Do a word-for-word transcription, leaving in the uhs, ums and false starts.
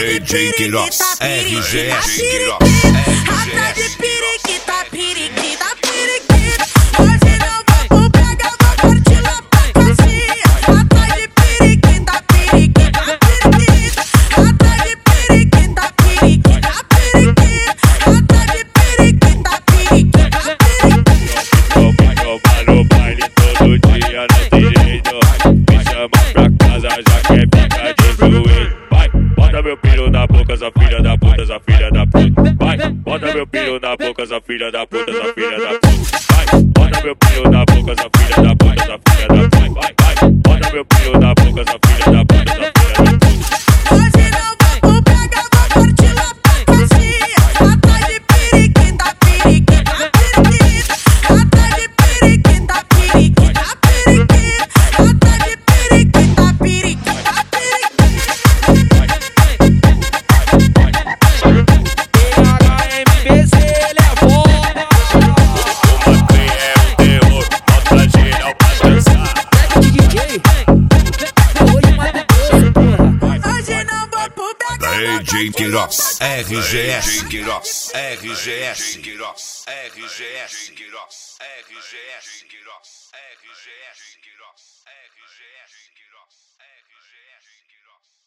D J Queiroz, R G S. Rata de periquita, periquita, periquita. Hoje não vou pegar, vou partir lá pra casinha. Rata de periquita, periquita, periquita. Rata de periquita, periquita, periquita. Rata de periquita, periquita, periquita. Vai no baile todo dia, não tem jeito. Me chama pra casa, já quer ficar de joelho. Vai, bota meu filho na boca, essa filha da puta, essa filha da puta. Vai, bota meu filho na boca, essa filha da puta, essa filha da puta. Vai, bota meu filho na boca, essa filha da puta, essa filha da puta. Vai, vai, bota meu filho na boca, essa filha da puta, essa filha da puta. Hoje não vou pegar, vou partir lá pra casinha. Rata de periquita, periquita, periquita. Rata de periquita, periquita, periquita. Rata de periquita, periquita, periquita. D J Queiroz, R G S. R G S. R G S. R G S. R G S. R G S.